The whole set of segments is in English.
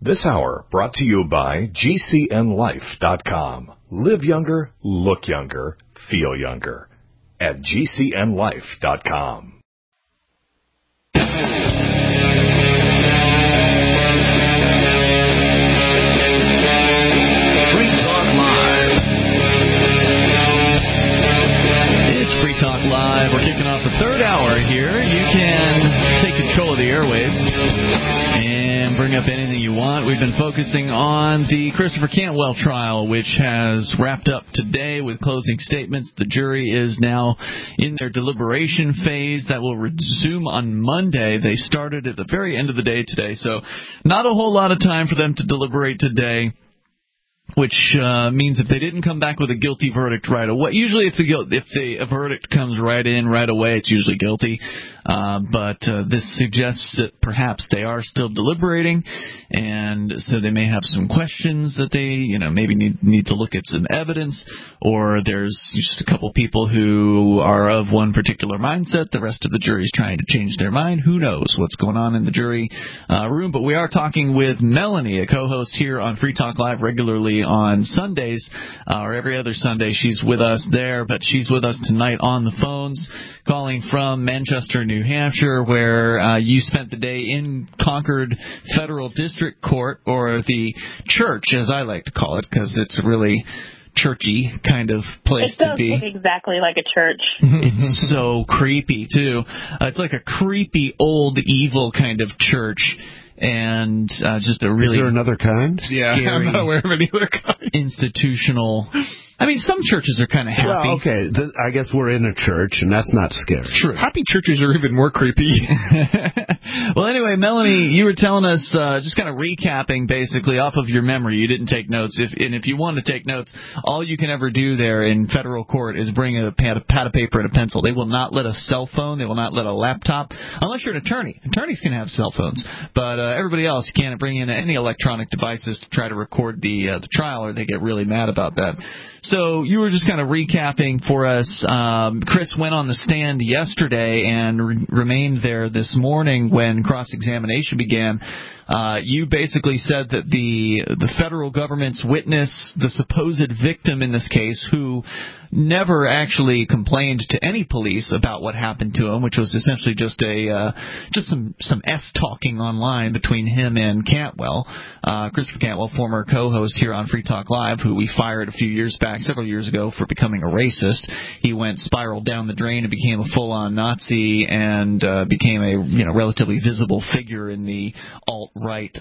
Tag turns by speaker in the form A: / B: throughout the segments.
A: This hour brought to you by GCNLife.com. Live younger, look younger, feel younger at GCNLife.com.
B: Free Talk Live. We're kicking off the third hour here. You can take control of the airwaves and bring up anything you want. We've been focusing on the Christopher Cantwell trial, which has wrapped up today with closing statements. The jury is now in their deliberation phase. That will resume on Monday. They started at the very end of the day today, so not a whole lot of time for them to deliberate today. Which means if they didn't come back with a guilty verdict right away, usually if the verdict comes right away, it's usually guilty. But this suggests that perhaps they are still deliberating, and so they may have some questions that they, maybe need to look at some evidence, or there's just a couple people who are of one particular mindset. The rest of the jury's trying to change their mind. Who knows what's going on in the jury room? But we are talking with Melanie, a co-host here on Free Talk Live regularly on Sundays, or every other Sunday. She's with us there, but she's with us tonight on the phones, calling from Manchester, New Hampshire, where you spent the day in Concord Federal District Court, or the church, as I like to call it, because it's a really churchy kind of place to be.
C: It does look exactly like a church.
B: It's so creepy, too. It's like a creepy, old, evil kind of church. And just a really...
D: Is there another kind?
B: Yeah,
E: I'm not aware of any other kind.
B: Institutional... I mean, some churches are kind of happy.
D: Well, okay, I guess we're in a church, and that's not scary.
B: True.
E: Happy churches are even more creepy.
B: Well, anyway, Melanie, you were telling us, just kind of recapping, basically, off of your memory. You didn't take notes. If you want to take notes, all you can ever do there in federal court is bring a pad of paper and a pencil. They will not let a cell phone. They will not let a laptop, unless you're an attorney. Attorneys can have cell phones, but everybody else, you can't bring in any electronic devices to try to record the trial, or they get really mad about that. So you were just kind of recapping for us. Chris went on the stand yesterday and remained there this morning when cross-examination began. You basically said that the federal government's witness, the supposed victim in this case, who never actually complained to any police about what happened to him, which was essentially just some S-talking online between him and Cantwell, Christopher Cantwell, former co-host here on Free Talk Live, who we fired several years ago for becoming a racist. He spiraled down the drain and became a full-on Nazi, and became a relatively visible figure in the alt-right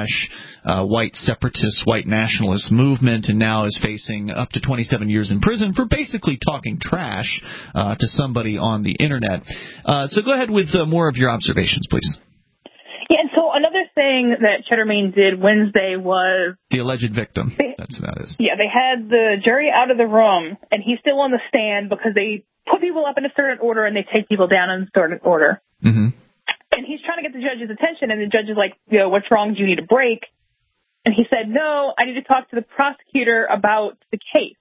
B: / white separatist, white nationalist movement, and now is facing up to 27 years in prison for basically talking trash to somebody on the internet. So go ahead with more of your observations, please.
C: Yeah, and so another thing that Cheddar Main did Wednesday was...
B: The alleged victim. That is.
C: Yeah, they had the jury out of the room, and he's still on the stand because they put people up in a certain order and they take people down in a certain order.
B: Mm-hmm.
C: And he's trying to get the judge's attention, and the judge is like, what's wrong? Do you need a break? And he said, no, I need to talk to the prosecutor about the case.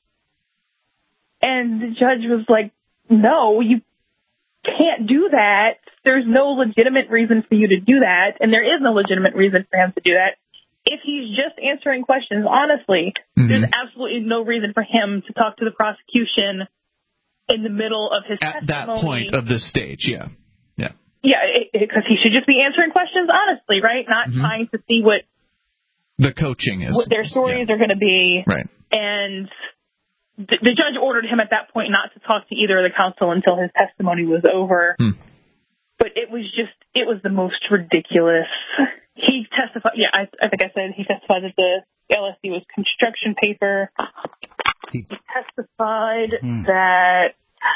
C: And the judge was like, no, you can't do that. There's no legitimate reason for you to do that, and there is no legitimate reason for him to do that. If he's just answering questions honestly, there's absolutely no reason for him to talk to the prosecution in the middle of his testimony.
B: At that point of this stage, yeah.
C: Yeah, because he should just be answering questions honestly, right? Not trying to see what
B: the coaching is,
C: what their stories are going to be.
B: Right.
C: And the judge ordered him at that point not to talk to either of the counsel until his testimony was over. But it was the most ridiculous. He testified, I think I said he testified that the LSD was construction paper. He testified that...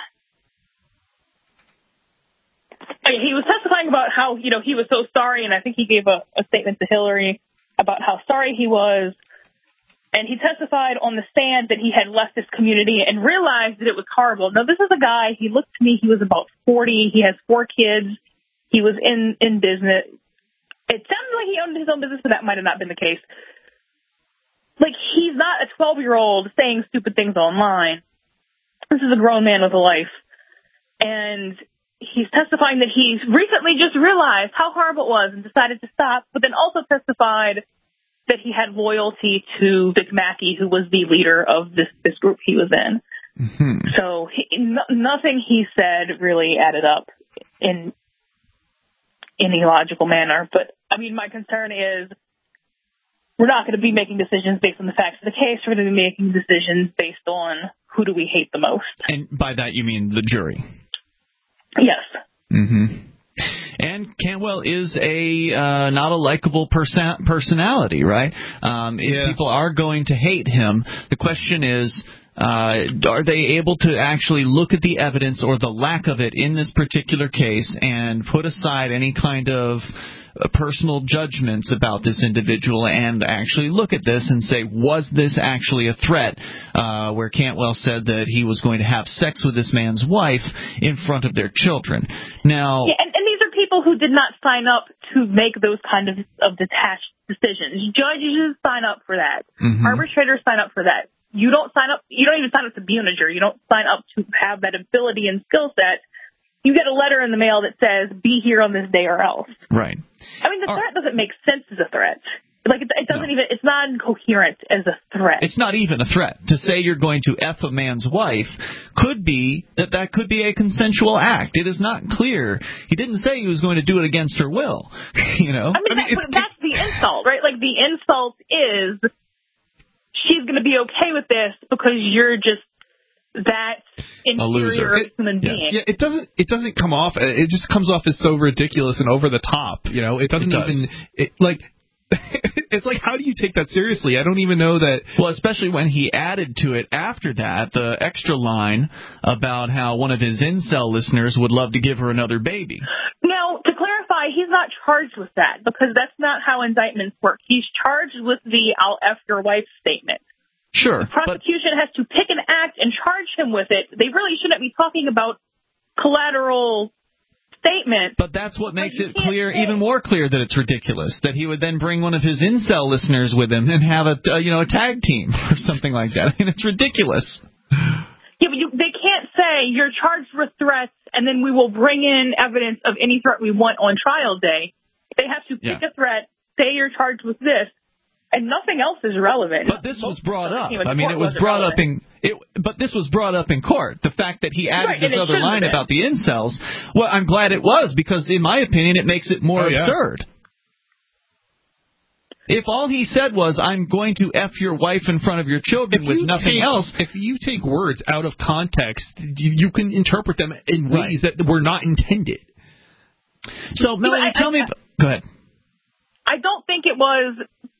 C: He was testifying about how, he was so sorry, and I think he gave a statement to Hillary about how sorry he was. And he testified on the stand that he had left this community and realized that it was horrible. Now, this is a guy, he looked to me, he was about 40. He has 4 kids. He was in business. It sounded like he owned his own business, but that might have not been the case. Like, he's not a 12-year-old saying stupid things online. This is a grown man with a life. And he's testifying that he recently just realized how horrible it was and decided to stop, but then also testified that he had loyalty to Vic Mackey, who was the leader of this group he was in.
B: Mm-hmm.
C: So nothing he said really added up in any logical manner. But, I mean, my concern is we're not going to be making decisions based on the facts of the case. We're going to be making decisions based on who do we hate the most.
B: And by that you mean the jury?
C: Yes.
B: Mm-hmm. And Cantwell is not a likable personality, right? If people are going to hate him, the question is, are they able to actually look at the evidence or the lack of it in this particular case and put aside any kind of personal judgments about this individual and actually look at this and say, was this actually a threat? Where Cantwell said that he was going to have sex with this man's wife in front of their children. Now,
C: yeah, and these are people who did not sign up to make those kind of detached decisions. Judges sign up for that.
B: Mm-hmm.
C: Arbitrators sign up for that. You don't sign up. You don't even sign up to be on a jury. You don't sign up to have that ability and skill set. You get a letter in the mail that says, be here on this day or else.
B: Right.
C: I mean, the threat doesn't make sense as a threat. Like, it doesn't even, it's not incoherent as a threat.
B: It's not even a threat. To say you're going to F a man's wife could be that could be a consensual act. It is not clear. He didn't say he was going to do it against her will. You know?
C: I mean that's the insult, right? Like, the insult is she's going to be okay with this because you're just that inferior human being.
E: Yeah, it doesn't come off. It just comes off as so ridiculous and over the top. You know, it doesn't it's like, how do you take that seriously? I don't even know that.
B: Well, especially when he added to it after that the extra line about how one of his incel listeners would love to give her another baby.
C: Now, to clarify, he's not charged with that because that's not how indictments work. He's charged with the "I'll F your wife" statement.
B: Sure.
C: The prosecution has to pick an act and charge him with it. They really shouldn't be talking about collateral statements.
B: But that's what makes it clear, even more clear, that it's ridiculous. That he would then bring one of his incel listeners with him and have a tag team or something like that. I mean, it's ridiculous.
C: Yeah, but they can't say you're charged with threats and then we will bring in evidence of any threat we want on trial day. They have to pick a threat, say you're charged with this, and nothing else is relevant.
B: But this was brought up. I mean, it was brought up but this was brought up in court. The fact that he added this other line about the incels. Well, I'm glad it was because, in my opinion, it makes it more absurd. If all he said was, "I'm going to F your wife in front of your children" with nothing else.
E: If you take words out of context, you can interpret them in ways that were not intended.
B: So, Melanie, tell me. Go ahead.
C: I don't think it was.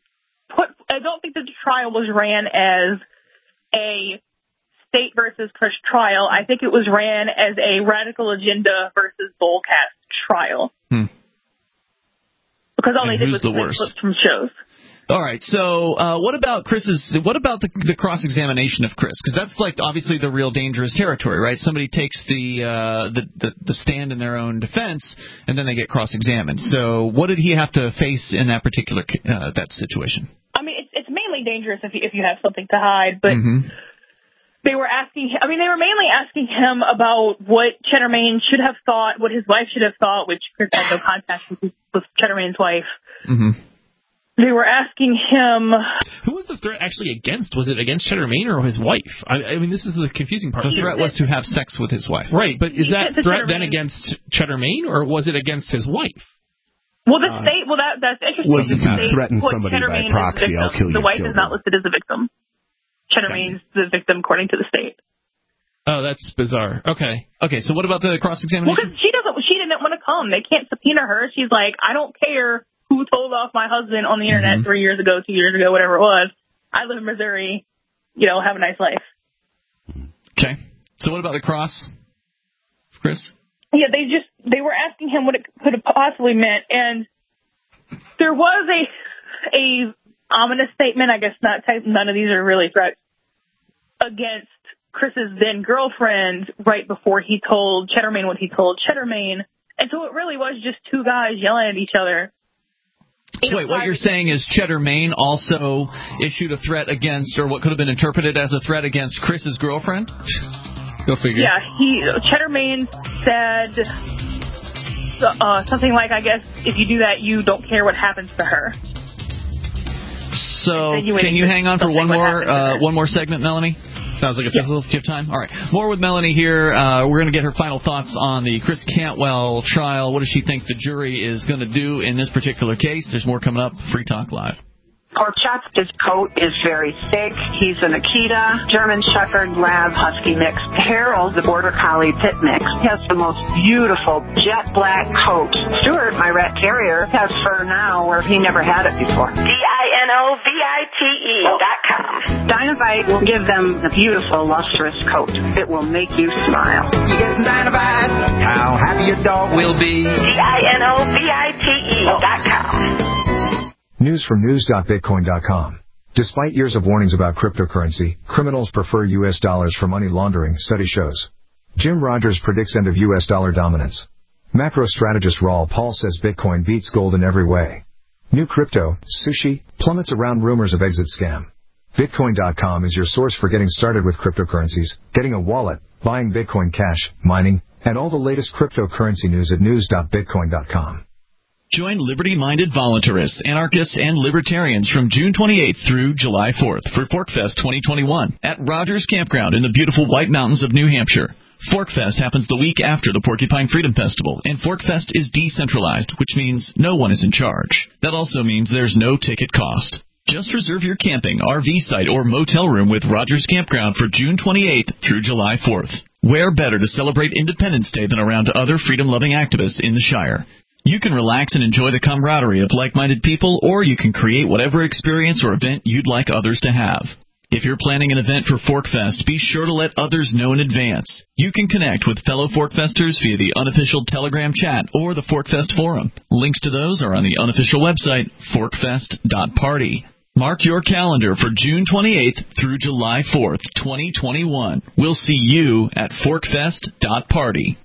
C: I don't think that the trial was ran as a state versus Chris trial. I think it was ran as a Radical Agenda versus Bullcast trial. Because all they did was clips from shows.
B: All right. So, what about the cross-examination of Chris? Because that's like obviously the real dangerous territory, right? Somebody takes the stand in their own defense, and then they get cross-examined. So, what did he have to face in that particular that situation?
C: I mean, it's mainly dangerous if you have something to hide, but. They were mainly asking him about what Cheddar Main should have thought, what his wife should have thought, which Chris had no contact with Cheddar Main's wife. They were asking him...
E: Who was the threat actually against? Was it against Cheddar Main or his wife? I mean, this is the confusing part.
B: The threat was to have sex with his wife.
E: Right, but is that threat then against Cheddar Main, or was it against his wife?
C: Well, the state... Well, that's interesting.
D: Well, if you threaten somebody by proxy, I'll kill your
C: children. The wife
D: children.
C: is not listed as a victim. Cheddar Main's the victim, according to the state.
E: Oh, that's bizarre. Okay,
B: so what about the cross-examination?
C: Well, because she didn't want to come. They can't subpoena her. She's like, I don't care who told off my husband on the internet 3 years ago, 2 years ago, whatever it was. I live in Missouri. Have a nice life.
B: Okay. So what about the cross, Chris?
C: Yeah, they were asking him what it could have possibly meant, and there was a ominous statement. I guess none of these are really threats against Chris's then girlfriend right before he told Cheddar Main what he told Cheddar Main. And so it really was just two guys yelling at each other.
B: So wait, what you're saying is Cheddar Main also issued a threat against, or what could have been interpreted as a threat against Chris's girlfriend? Go figure.
C: Yeah, Cheddar Main said something like, I guess, if you do that, you don't care what happens to her.
B: So can you hang on for one more segment, Melanie? Sounds like a fizzle. Do you have time? All right. More with Melanie here. We're going to get her final thoughts on the Chris Cantwell trial. What does she think the jury is going to do in this particular case? There's more coming up. Free Talk Live.
F: Pork Chop, his coat is very thick. He's an Akita, German Shepherd, Lab, Husky mix. Harold, the Border Collie Pit mix, has the most beautiful jet black coat. Stuart, my rat terrier, has fur now where he never had it before. DINOVITE.com. Dinovite will give them a beautiful, lustrous coat. It will make you smile.
G: You get some Dinovite, how happy your dog will be.
F: DINOVITE.com.
H: News from news.bitcoin.com. Despite years of warnings about cryptocurrency, criminals prefer U.S. dollars for money laundering, study shows. Jim Rogers predicts end of U.S. dollar dominance. Macro strategist Raul Paul says Bitcoin beats gold in every way. New crypto, sushi, plummets around rumors of exit scam. Bitcoin.com is your source for getting started with cryptocurrencies, getting a wallet, buying Bitcoin Cash, mining, and all the latest cryptocurrency news at news.bitcoin.com.
B: Join liberty-minded voluntarists, anarchists, and libertarians from June 28th through July 4th for Forkfest 2021 at Rogers Campground in the beautiful White Mountains of New Hampshire. Forkfest happens the week after the Porcupine Freedom Festival, and Forkfest is decentralized, which means no one is in charge. That also means there's no ticket cost. Just reserve your camping, RV site, or motel room with Rogers Campground for June 28th through July 4th. Where better to celebrate Independence Day than around other freedom-loving activists in the Shire? You can relax and enjoy the camaraderie of like-minded people, or you can create whatever experience or event you'd like others to have. If you're planning an event for Forkfest, be sure to let others know in advance. You can connect with fellow Forkfesters via the unofficial Telegram chat or the Forkfest forum. Links to those are on the unofficial website, forkfest.party. Mark your calendar for June 28th through July 4th, 2021. We'll see you at forkfest.party.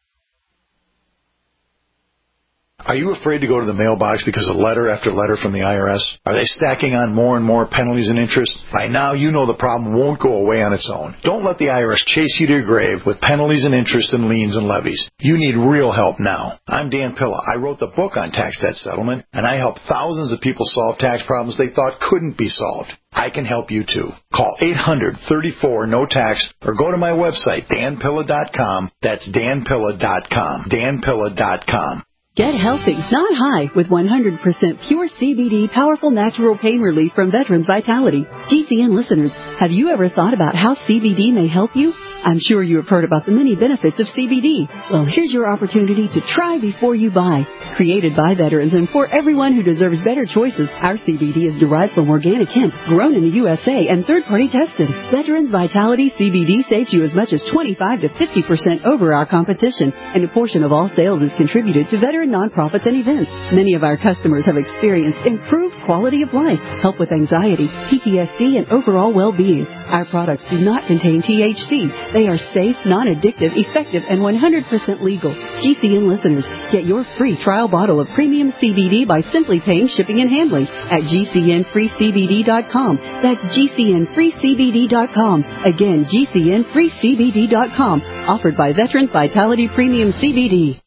I: Are you afraid to go to the mailbox because of letter after letter from the IRS? Are they stacking on more and more penalties and interest? By now, you know the problem won't go away on its own. Don't let the IRS chase you to your grave with penalties and interest and liens and levies. You need real help now. I'm Dan Pilla. I wrote the book on tax debt settlement, and I help thousands of people solve tax problems they thought couldn't be solved. I can help you too. Call 800-34-NO-TAX or go to my website, danpilla.com. That's danpilla.com. danpilla.com.
J: Get healthy, not high, with 100% pure CBD powerful natural pain relief from Veterans Vitality. GCN listeners, have you ever thought about how CBD may help you? I'm sure you have heard about the many benefits of CBD. Well, here's your opportunity to try before you buy. Created by veterans and for everyone who deserves better choices, our CBD is derived from organic hemp, grown in the USA, and third-party tested. Veterans Vitality CBD saves you as much as 25 to 50% over our competition, and a portion of all sales is contributed to veteran nonprofits and events. Many of our customers have experienced improved quality of life, help with anxiety, PTSD, and overall well-being. Our products do not contain THC. They are safe, non-addictive, effective, and 100% legal. GCN listeners, get your free trial bottle of premium CBD by simply paying shipping and handling at GCNFreeCBD.com. That's GCNFreeCBD.com. Again, GCNFreeCBD.com. Offered by Veterans Vitality Premium CBD.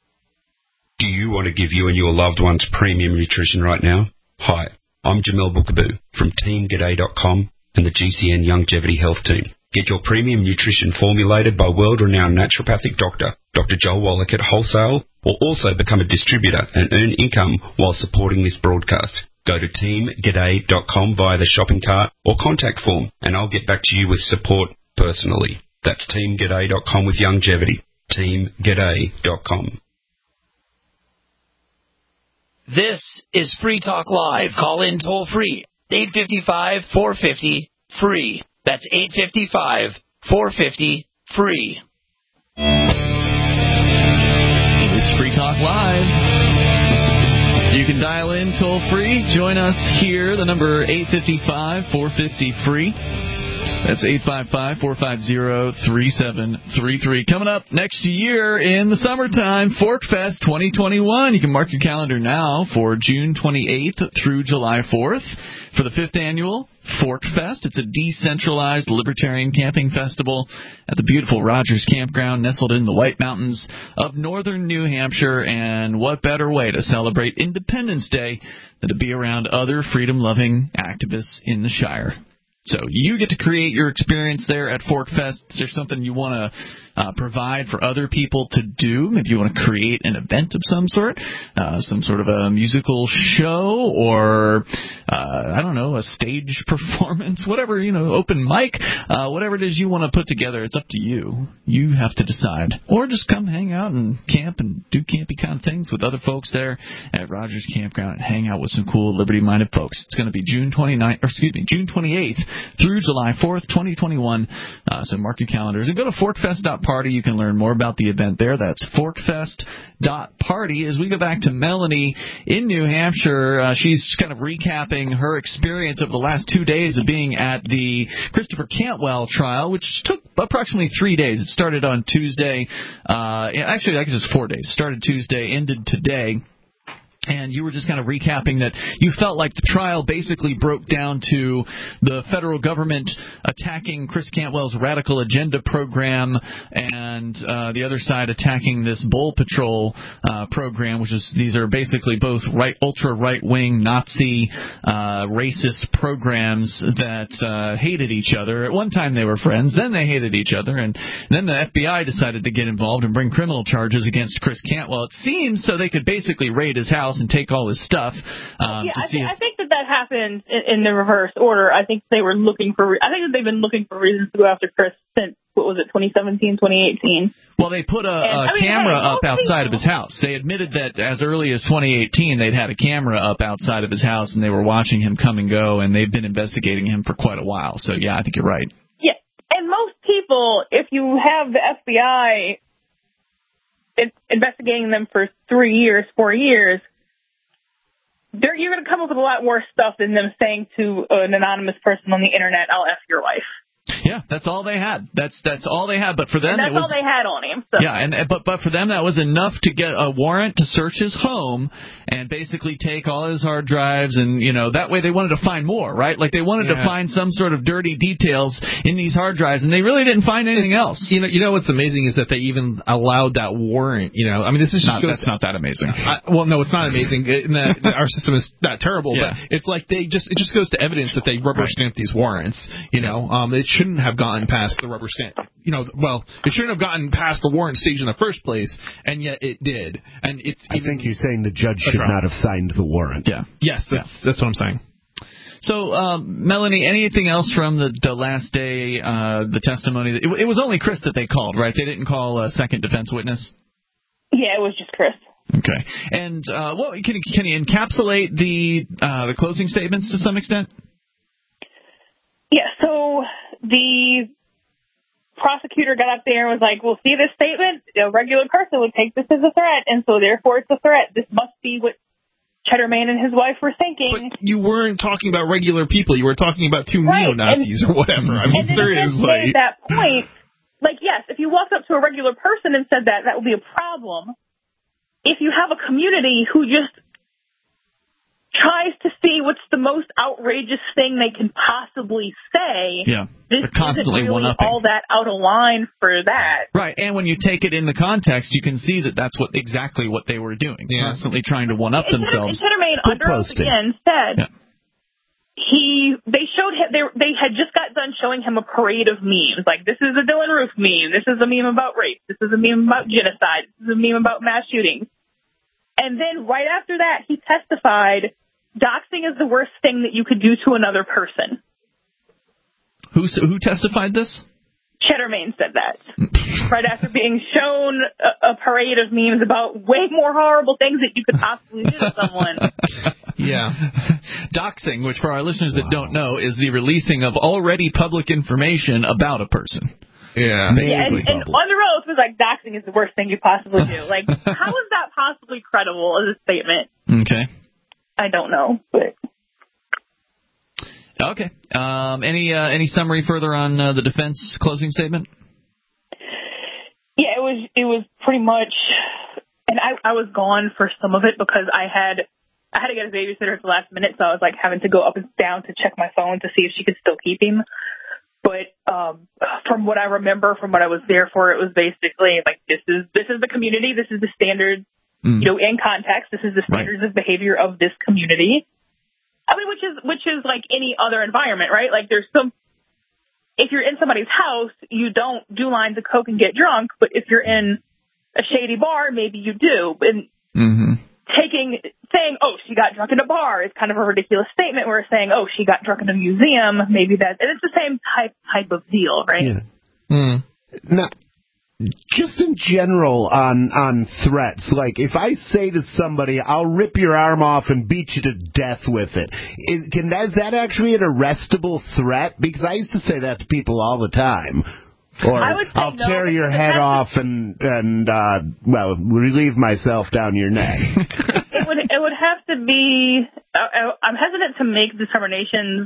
K: Do you want to give you and your loved ones premium nutrition right now? Hi, I'm Jamel Bookaboo from TeamGaday.com and the GCN Longevity Health Team. Get your premium nutrition formulated by world-renowned naturopathic doctor, Dr. Joel Wallach at Wholesale, or also become a distributor and earn income while supporting this broadcast. Go to TeamGaday.com via the shopping cart or contact form, and I'll get back to you with support personally. That's TeamGaday.com with longevity. TeamGaday.com.
L: This is Free Talk Live. Call in toll free. 855-450-FREE. That's 855-450-FREE.
B: It's Free Talk Live. You can dial in toll free. Join us here. The number 855-450-FREE. That's 855-450-3733. Coming up next year in the summertime, Forkfest 2021. You can mark your calendar now for June 28th through July 4th. for the 5th annual Fork Fest. It's a decentralized libertarian camping festival at the beautiful Rogers Campground nestled in the White Mountains of northern New Hampshire. And what better way to celebrate Independence Day than to be around other freedom-loving activists in the Shire. So you get to create your experience there at Fork Fest. Is there something you want to provide for other people to do? Maybe you want to create an event of some sort of a musical show, or I don't know, a stage performance, whatever, open mic, whatever it is you want to put together. It's up to you. You have to decide. Or just come hang out and camp and do campy kind of things with other folks there at Rogers Campground and hang out with some cool liberty-minded folks. It's going to be June 28th through July 4th, 2021. So mark your calendars and go to forkfest.party. You can learn more about the event there. That's forkfest.party. As we go back to Melanie in New Hampshire, she's kind of recapping her experience of the last 2 days of being at the Christopher Cantwell trial, which took approximately 3 days. It started on Tuesday. Actually, I guess it was 4 days. Started Tuesday, ended today. And you were just kind of recapping that you felt like the trial basically broke down to the federal government attacking Chris Cantwell's Radical Agenda program and the other side attacking this Bull Patrol program, these are basically both ultra-right-wing Nazi racist programs that hated each other. At one time they were friends, then they hated each other, and then the FBI decided to get involved and bring criminal charges against Chris Cantwell. It seems so they could basically raid his house and take all his stuff.
C: I think that happened in the reverse order. I think they've been looking for reasons to go after Chris since, 2017, 2018.
B: Well, they put a camera up outside of his house. They admitted that as early as 2018 they'd had a camera up outside of his house and they were watching him come and go, and they've been investigating him for quite a while. So yeah, I think you're right.
C: Yeah, and most people, if you have the FBI investigating them for 4 years, you're going to come up with a lot more stuff than them saying to an anonymous person on the internet, "I'll F your wife."
B: Yeah, that's all they had. That's all they had. But for them,
C: all they had on him. So.
B: Yeah, but for them, that was enough to get a warrant to search his home and basically take all his hard drives, and that way they wanted to find more, right? Like they wanted to find some sort of dirty details in these hard drives, and they really didn't find anything else.
E: You know what's amazing is that they even allowed that warrant. I mean, this is
B: that's not that amazing.
E: Well, no, it's not amazing. Our system is that terrible, but it's like it just goes to evidence that they rubber stamped these warrants. It shouldn't have gotten past the rubber stamp. It shouldn't have gotten past the warrant stage in the first place, and yet it did. And
D: I think you're saying the judge should not have signed the warrant.
E: Yeah. Yes, that's what I'm saying.
B: So, Melanie, anything else from the last day, the testimony? It was only Chris that they called, right? They didn't call a second defense witness?
C: Yeah, it was just Chris.
B: Okay. And can you encapsulate the closing statements to some extent?
C: Yeah, so the prosecutor got up there and was like, "Well, see this statement? A regular person would take this as a threat, and so therefore it's a threat. This must be what Cheddarman and his wife were thinking."
E: But you weren't talking about regular people. You were talking about two neo-Nazis or whatever. I mean, seriously.
C: At that point, yes, if you walked up to a regular person and said that would be a problem. If you have a community who just tries to see what's the most outrageous thing they can possibly say.
B: Yeah,
C: this
B: they're constantly
C: isn't really
B: one-upping.
C: all that out of line for that.
B: Right, and when you take it in the context, you can see that that's exactly what they were doing, constantly trying to one-up themselves.
C: Cheddarman under oath again said they had just got done showing him a parade of memes. Like, this is a Dylan Roof meme, this is a meme about rape, this is a meme about genocide, this is a meme about mass shootings. And then right after that, he testified, doxing is the worst thing that you could do to another person.
B: Who testified this?
C: Cheddarman said that. Right after being shown a parade of memes about way more horrible things that you could possibly do to someone.
B: Yeah. Doxing, which for our listeners that don't know, is the releasing of already public information about a person.
E: Yeah.
C: And under oath was like, doxing is the worst thing you possibly do. Like, how is that possibly credible as a statement?
B: Okay.
C: I don't know, but...
B: Okay. Any summary further on the defense closing statement?
C: Yeah, it was pretty much, and I was gone for some of it because I had I had to get a babysitter at the last minute, so I was like having to go up and down to check my phone to see if she could still keep him. But from what I remember, from what I was there for, it was basically like, this is the community, this is the standard, in context, this is the standards of behavior of this community. I mean, which is like any other environment, right? Like if you're in somebody's house, you don't do lines of coke and get drunk, but if you're in a shady bar, maybe you do. And saying, oh, she got drunk in a bar is kind of a ridiculous statement. Where saying, oh, she got drunk in a museum, maybe and it's the same type of deal, right?
D: Yeah. Now, just in general on threats, like if I say to somebody, I'll rip your arm off and beat you to death with it, is that actually an arrestable threat? Because I used to say that to people all the time. Or I'll tear your head off and relieve myself down your neck.
C: It would have to be. I'm hesitant to make determinations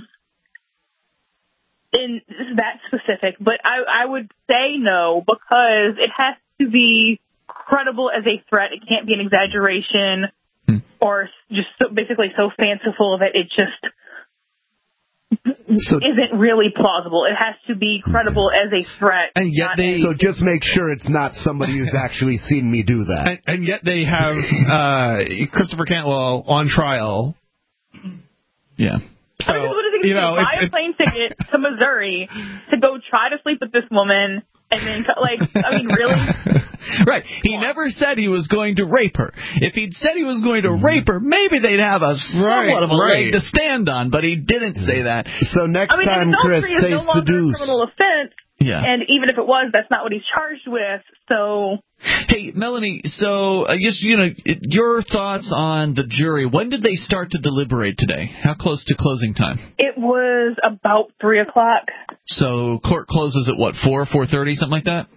C: in that specific, but I would say no, because it has to be credible as a threat. It can't be an exaggeration or just basically so fanciful that it just isn't really plausible. It has to be credible as a threat.
D: And yet so just make sure it's not somebody who's actually seen me do that.
E: And yet they have Christopher Cantwell on trial. Yeah. So,
C: what is he going to buy a plane ticket to Missouri to go try to sleep with this woman? And then, really?
B: Right. He never said he was going to rape her. If he'd said he was going to rape her, maybe they'd have a somewhat of a leg to stand on, but he didn't say that.
D: So next time Chris says
C: no longer a criminal offense.
B: Yeah.
C: And even if it was, that's not what he's charged with. So.
B: Hey, Melanie, so I guess, your thoughts on the jury. When did they start to deliberate today? How close to closing time?
C: It was about 3 o'clock.
B: So court closes at what, 4:30, something like that?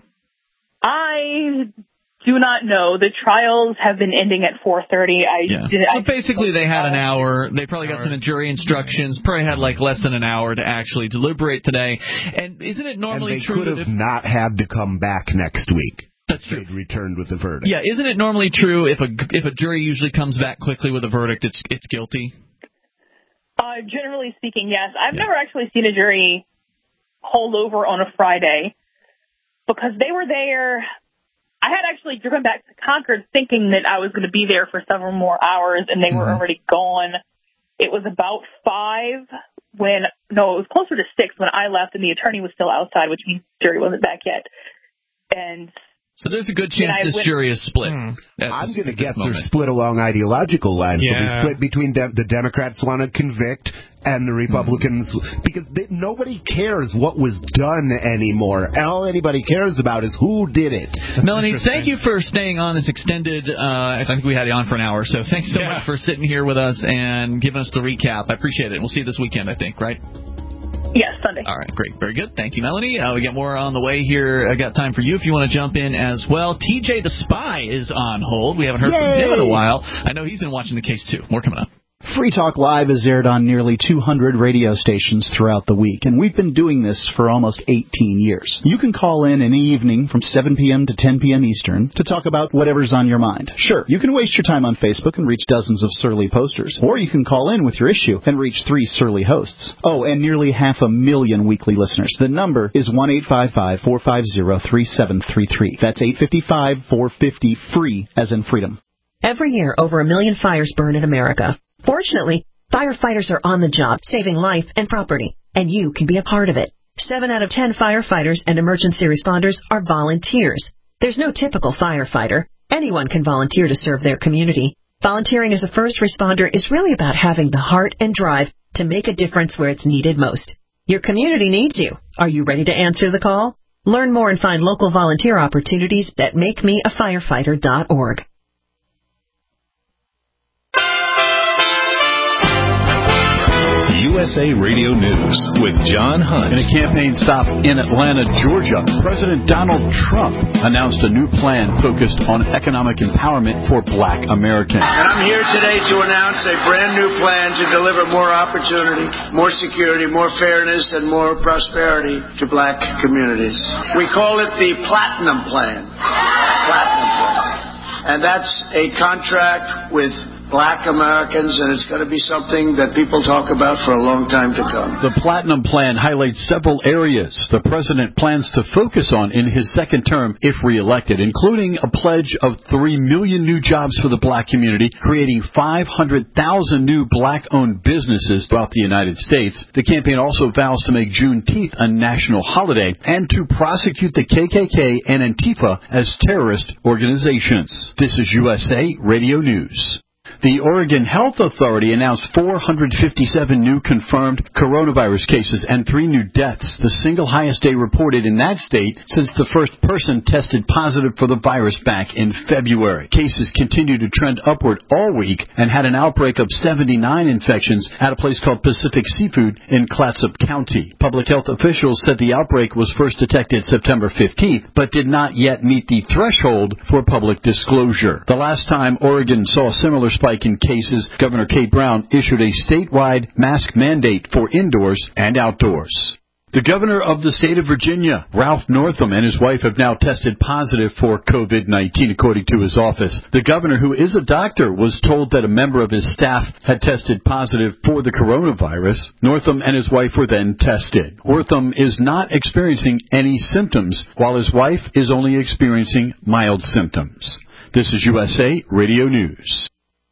C: I do not know. The trials have been ending at 4:30.
B: So basically they had an hour. They probably got some jury instructions, probably had less than an hour to actually deliberate today. And isn't it normally true
D: that they could have not had to come back next week?
B: That's true.
D: They'd returned with a verdict.
B: Yeah, isn't it normally true if a jury usually comes back quickly with a verdict, it's guilty?
C: Generally speaking, yes. I've never actually seen a jury hold over on a Friday because they were there. I had actually driven back to Concord thinking that I was going to be there for several more hours, and they were already gone. It was about 5 it was closer to 6 when I left, and the attorney was still outside, which means the jury wasn't back yet. And
B: so there's a good chance this jury is split.
D: I'm going to guess they're split along ideological lines. Yeah. They'll be split between the Democrats want to convict and the Republicans, because nobody cares what was done anymore. All anybody cares about is who did it.
B: Melanie, thank you for staying on this extended, I think we had you on for an hour, so thanks so much for sitting here with us and giving us the recap. I appreciate it. We'll see you this weekend, I think, right?
C: Yes, Sunday.
B: All right, great. Very good. Thank you, Melanie. We got more on the way here. I got time for you if you want to jump in as well. TJ the Spy is on hold. We haven't heard from him in a while. I know he's been watching the case, too. More coming up.
M: Free Talk Live is aired on nearly 200 radio stations throughout the week, and we've been doing this for almost 18 years. You can call in any evening from 7 p.m. to 10 p.m. Eastern to talk about whatever's on your mind. Sure, you can waste your time on Facebook and reach dozens of surly posters, or you can call in with your issue and reach 3 surly hosts. Oh, and nearly 500,000 weekly listeners. The number is 1-855-450-3733. That's 855-450-FREE, as in freedom.
N: Every year, over 1 million fires burn in America. Fortunately, firefighters are on the job, saving life and property, and you can be a part of it. 7 out of 10 firefighters and emergency responders are volunteers. There's no typical firefighter. Anyone can volunteer to serve their community. Volunteering as a first responder is really about having the heart and drive to make a difference where it's needed most. Your community needs you. Are you ready to answer the call? Learn more and find local volunteer opportunities at makemeafirefighter.org.
A: USA Radio News with John Hunt.
O: In a campaign stop in Atlanta, Georgia, President Donald Trump announced a new plan focused on economic empowerment for Black Americans.
P: And I'm here today to announce a brand new plan to deliver more opportunity, more security, more fairness, and more prosperity to Black communities. We call it the Platinum Plan. Platinum Plan. And that's a contract with black Americans, and it's going to be something that people talk about for a long time to come.
O: The Platinum Plan highlights several areas the president plans to focus on in his second term if reelected, including a pledge of 3 million new jobs for the black community, creating 500,000 new black-owned businesses throughout the United States. The campaign also vows to make Juneteenth a national holiday and to prosecute the KKK and Antifa as terrorist organizations. This is USA Radio News. The Oregon Health Authority announced 457 new confirmed coronavirus cases and 3 new deaths, the single highest day reported in that state since the first person tested positive for the virus back in February. Cases continue to trend upward all week and had an outbreak of 79 infections at a place called Pacific Seafood in Clatsop County. Public health officials said the outbreak was first detected September 15th, but did not yet meet the threshold for public disclosure. The last time Oregon saw a similar spike in cases, Governor Kate Brown issued a statewide mask mandate for indoors and outdoors. The governor of the state of Virginia, Ralph Northam, and his wife have now tested positive for COVID-19, according to his office. The governor, who is a doctor, was told that a member of his staff had tested positive for the coronavirus. Northam and his wife were then tested. Northam is not experiencing any symptoms, while his wife is only experiencing mild symptoms. This is USA Radio News.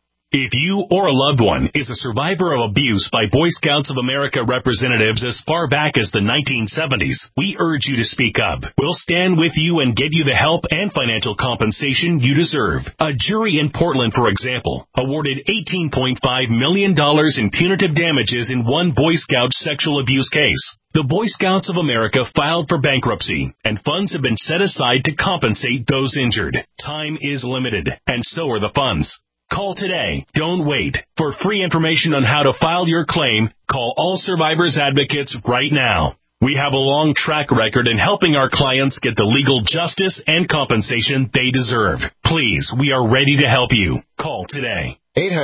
Q: If you or a loved one is a survivor of abuse by Boy Scouts of America representatives as far back as the 1970s, we urge you to speak up. We'll stand with you and get you the help and financial compensation you deserve. A jury in Portland, for example, awarded $18.5 million in punitive damages in one Boy Scout sexual abuse case. The Boy Scouts of America filed for bankruptcy, and funds have been set aside to compensate those injured. Time is limited, and so are the funds. Call today. Don't wait. For free information on how to file your claim, call All Survivors Advocates right now. We have a long track record in helping our clients get the legal justice and compensation they deserve. Please, we are ready to help you. Call today.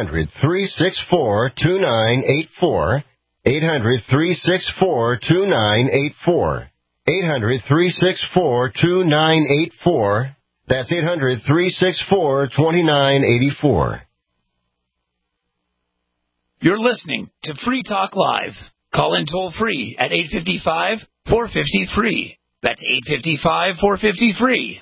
R: 800-364-2984. 800-364-2984. 800-364-2984. That's 800-364-2984.
L: You're listening to Free Talk Live. Call in toll free at 855-450-FREE. That's 855-450-FREE.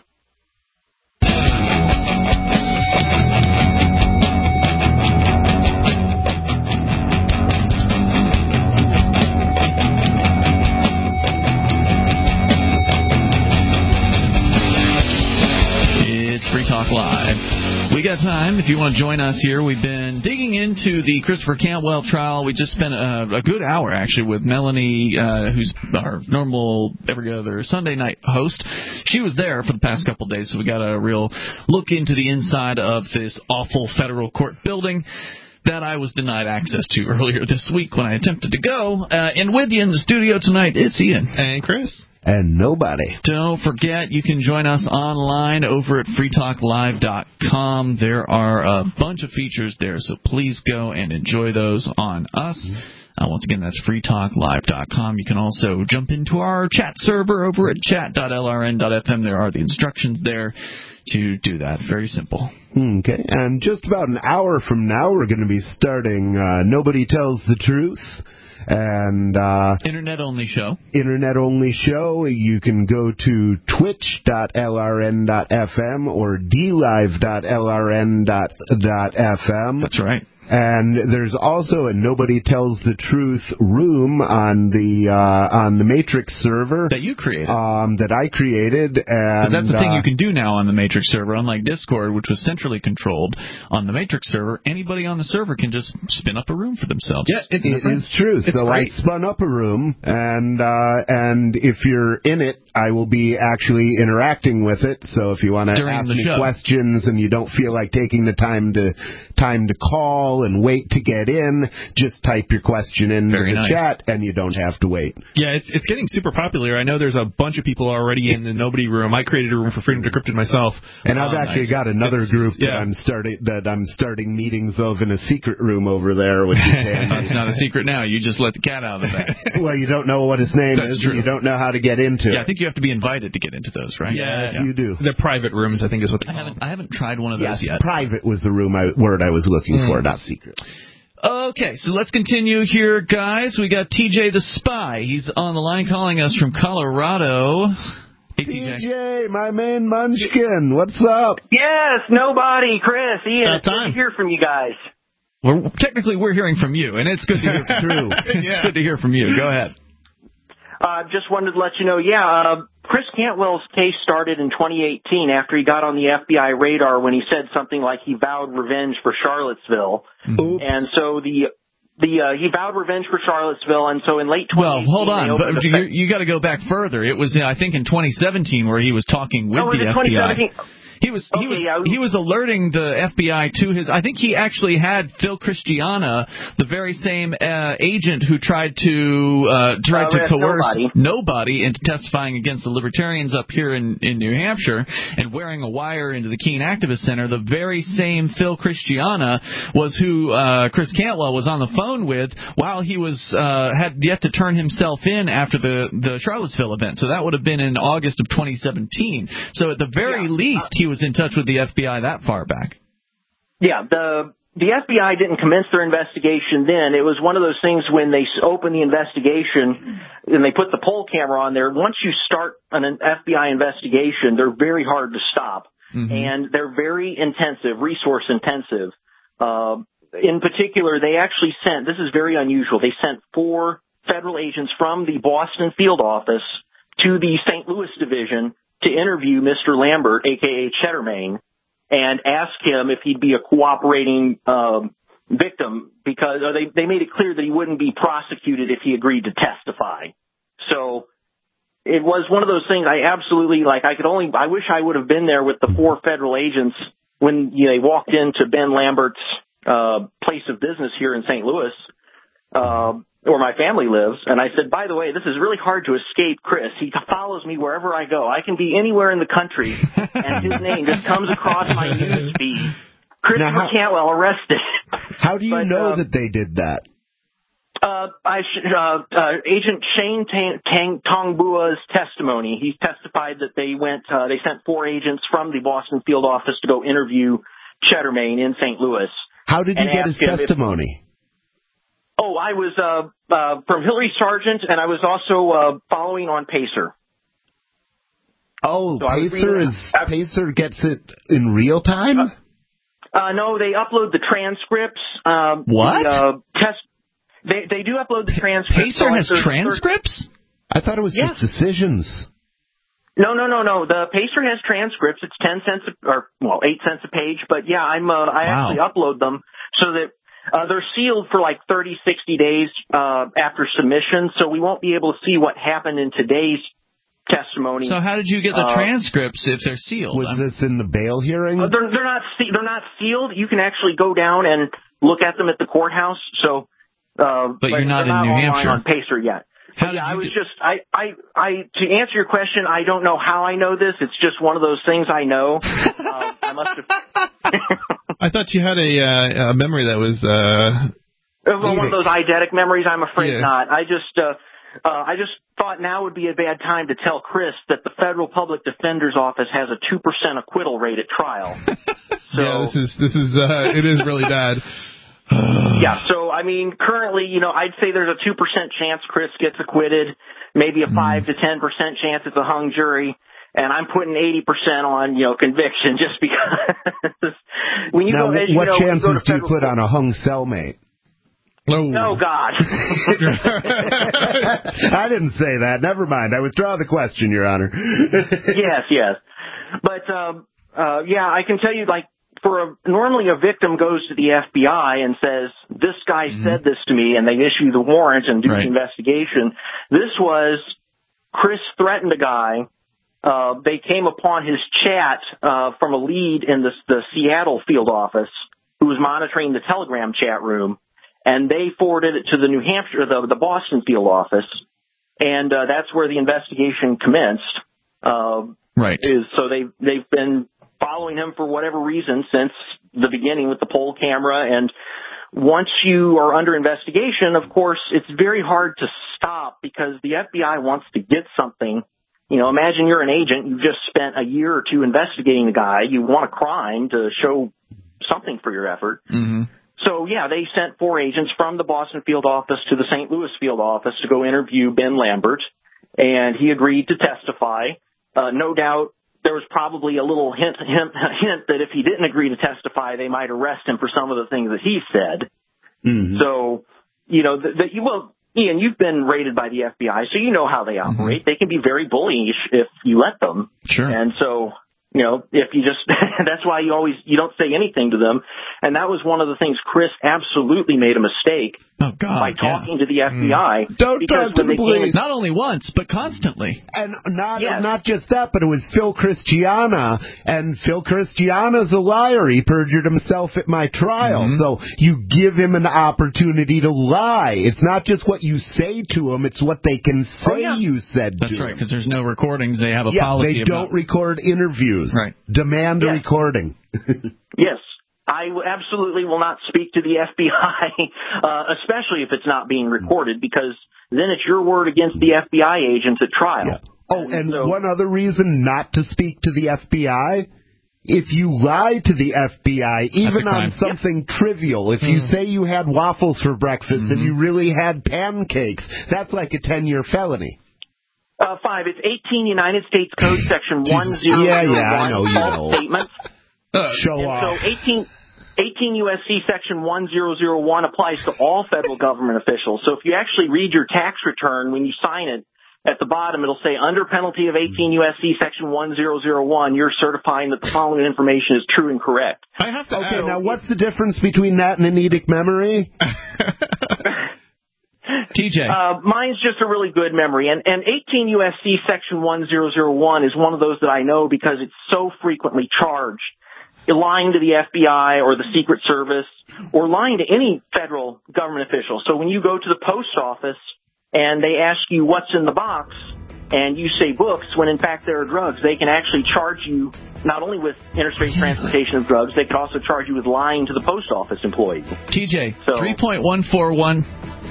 B: Free Talk Live. We got time if you want to join us here. We've been digging into the Christopher Cantwell trial. We just spent a good hour, actually, with Melanie, who's our normal every other Sunday night host. She was there for the past couple of days, so we got a real look into the inside of this awful federal court building that I was denied access to earlier this week when I attempted to go. And with you in the studio tonight, it's Ian.
E: And Chris.
D: And nobody.
B: Don't forget, you can join us online over at freetalklive.com. There are a bunch of features there, so please go and enjoy those on us. Once again, that's freetalklive.com. You can also jump into our chat server over at chat.lrn.fm. There are the instructions there to do that. Very simple.
D: Okay, and just about an hour from now, we're going to be starting Nobody Tells the Truth. And
B: internet-only show.
D: Internet-only show. You can go to twitch.lrn.fm or dlive.lrn.fm.
B: That's right.
D: And there's also a Nobody Tells the Truth room on the Matrix server
B: that you created.
D: That I created, and
B: that's the thing you can do now on the Matrix server. Unlike Discord, which was centrally controlled, on the Matrix server, anybody on the server can just spin up a room for themselves.
D: Yeah, it is true. So great. I spun up a room, and if you're in it, I will be actually interacting with it. So if you want to ask me questions and you don't feel like taking the time to call and wait to get in, just type your question into the chat, and you don't have to wait.
E: Yeah, it's getting super popular. I know there's a bunch of people already in the Nobody room. I created a room for Freedom Decrypted myself,
D: and I've actually got another group that I'm starting meetings of in a secret room over there. Which is
B: That's not a secret now. You just let the cat out of the bag.
D: Well, you don't know what his name is. True. You don't know how to get into it.
B: Yeah, I think you have to be invited to get into those, right?
D: Yes, you do.
E: They're private rooms, I think is what they
B: I haven't tried one of those yet.
D: Private was the word I was looking for, not secret.
B: Okay, so let's continue here, guys. We got TJ the Spy. He's on the line calling us from Colorado. Hey,
D: TJ, my main munchkin. What's up?
S: Yes, nobody, Chris, Ian.
B: It's good
S: to hear from you guys.
B: Well, technically, we're hearing from you, and it's good to hear. It's true. It's good to hear from you. Go ahead.
S: Just wanted to let you know, Chris Cantwell's case started in 2018 after he got on the FBI radar when he said something like he vowed revenge for Charlottesville.
D: Oops.
S: And so he vowed revenge for Charlottesville, and so in late 2018...
B: Well, hold on, but you got to go back further. It was, I think, in 2017 where he was talking with the FBI. He was alerting the FBI to his. I think he actually had Phil Christiana, the very same agent who tried to coerce nobody into testifying against the libertarians up here in New Hampshire and wearing a wire into the Keene Activist Center. The very same Phil Christiana was who Chris Cantwell was on the phone with while he was had yet to turn himself in after the Charlottesville event. So that would have been in August of 2017. So at the very least, he was in touch with the FBI that far back.
S: Yeah, the FBI didn't commence their investigation then. It was one of those things when they opened the investigation and they put the poll camera on there. Once you start an FBI investigation, they're very hard to stop. Mm-hmm. And they're very intensive, resource intensive. In particular, they actually sent, this is very unusual, they sent 4 federal agents from the Boston field office to the St. Louis division to interview Mr. Lambert, a.k.a. Cheddarmain, and ask him if he'd be a cooperating victim, because they made it clear that he wouldn't be prosecuted if he agreed to testify. So it was one of those things I absolutely, I wish I would have been there with the 4 federal agents when they walked into Ben Lambert's place of business here in St. Louis, where my family lives, and I said, by the way, this is really hard to escape Chris. He follows me wherever I go. I can be anywhere in the country, and his name just comes across my news feed. Christopher Cantwell arrested.
D: How do you know that they did that?
S: Agent Shane Tongbua's testimony. He testified that they sent 4 agents from the Boston field office to go interview Cheddarmain in St. Louis.
D: How did you get his testimony?
S: I was from Hillary Sargent, and I was also following on Pacer.
D: Oh, so Pacer gets it in real time?
S: No, they upload the transcripts.
B: What?
S: They do upload the transcripts.
B: Pacer has transcripts?
D: I thought it was just decisions.
S: No. The Pacer has transcripts. It's 8 cents a page. But yeah, I actually upload them so that they're sealed for 30, 60 days after submission. So we won't be able to see what happened in today's testimony.
B: So how did you get the transcripts if they're sealed?
D: Was this in the bail hearing?
S: They're not sealed. You can actually go down and look at them at the courthouse. So,
B: but you're not in New Hampshire
S: on Pacer yet. To answer your question, I don't know how I know this. It's just one of those things I know. I must have.
E: I thought you had a memory that was
S: one of those eidetic memories. I'm afraid not. I just thought now would be a bad time to tell Chris that the Federal Public Defender's Office has a 2% acquittal rate at trial. So,
E: yeah, this is it is really bad.
S: Yeah, so I mean, currently, I'd say there's a 2% chance Chris gets acquitted, maybe a 5 to 10% chance it's a hung jury, and I'm putting 80% on, conviction just because.
D: What chances do you put on a hung cellmate?
S: Oh, God.
D: I didn't say that. Never mind. I withdraw the question, Your Honor.
S: Yes. But, I can tell you, normally a victim goes to the FBI and says, this guy said this to me, and they issue the warrant and do the investigation. This was, Chris threatened a guy. They came upon his chat from a lead in the Seattle field office who was monitoring the Telegram chat room, and they forwarded it to the New Hampshire, the Boston field office, and that's where the investigation commenced. So they've been following him for whatever reason since the beginning with the poll camera. And once you are under investigation, of course, it's very hard to stop because the FBI wants to get something Imagine you're an agent. You've just spent a year or two investigating the guy. You want a crime to show something for your effort.
B: Mm-hmm.
S: So, they sent 4 agents from the Boston field office to the St. Louis field office to go interview Ben Lambert, and he agreed to testify. No doubt there was probably a little hint that if he didn't agree to testify, they might arrest him for some of the things that he said.
D: Mm-hmm.
S: So, Ian, you've been raided by the FBI, so you know how they operate. Mm-hmm. They can be very bullyish if you let them.
B: Sure.
S: And so, if you just, that's why you don't say anything to them. And that was one of the things. Chris absolutely made a mistake by talking to the FBI.
D: Don't talk to the police.
B: Not only once, but constantly.
D: And not just that, but it was Phil Christiana. And Phil Christiana's a liar. He perjured himself at my trial.
B: Mm-hmm.
D: So you give him an opportunity to lie. It's not just what you say to him, it's what they can say you said to him.
B: That's right, because there's no recordings. They have a policy
D: they don't record interviews.
B: Right.
D: Demand a recording.
S: Yes. I absolutely will not speak to the FBI, especially if it's not being recorded, because then it's your word against the FBI agents at trial.
D: Yeah. Oh, and one other reason not to speak to the FBI, if you lie to the FBI, even on something trivial, if you say you had waffles for breakfast and you really had pancakes, that's like a 10-year felony.
S: 5. It's 18 United States Code Section 1001.
D: I know you know.
S: Statements.
D: Show off.
S: So 18 U.S.C. Section 1001 applies to all federal government officials. So if you actually read your tax return when you sign it, at the bottom it'll say, under penalty of 18 U.S.C. Section 1001, you're certifying that the following information is true and correct.
E: I have to
D: ask, now what's the difference between that and an eidetic memory?
B: TJ.
S: Mine's just a really good memory. And 18 U.S.C. Section 1001 is one of those that I know because it's so frequently charged. Lying to the FBI or the Secret Service or lying to any federal government official. So when you go to the post office and they ask you what's in the box and you say books when in fact there are drugs, they can actually charge you not only with interstate transportation of drugs, they can also charge you with lying to the post office employee.
B: TJ, 3.141.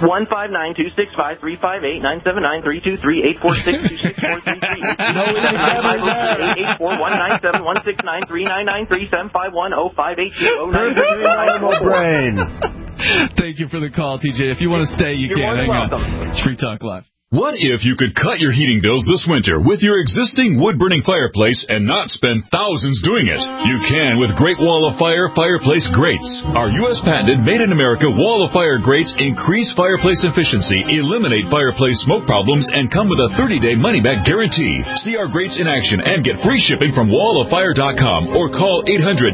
S: 159-265-358-979-323-846-643-846-841-97-169-399-375-105-820-999-375-105-820-999-375-105-820.
B: Thank you for the call, TJ. If you want to stay, you can. Hang on. It's Free Talk Live.
A: What if you could cut your heating bills this winter with your existing wood-burning fireplace and not spend thousands doing it? You can with Great Wall of Fire fireplace grates. Our U.S. patented made-in-America Wall of Fire grates increase fireplace efficiency, eliminate fireplace smoke problems, and come with a 30-day money-back guarantee. See our grates in action and get free shipping from walloffire.com or call